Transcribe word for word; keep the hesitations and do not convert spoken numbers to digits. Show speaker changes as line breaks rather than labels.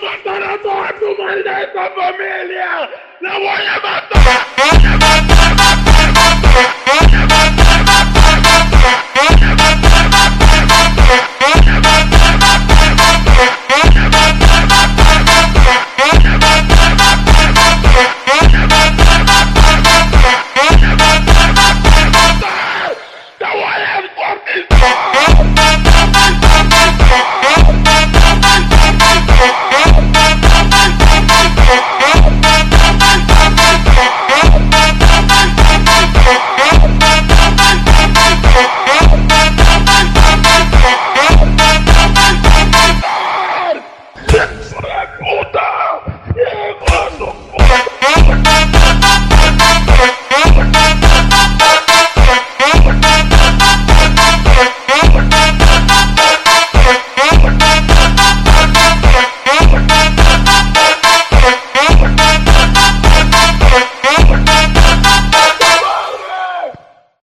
matar a toda tu maldita familia. La voy a matar. Voy a matar, matar, matar.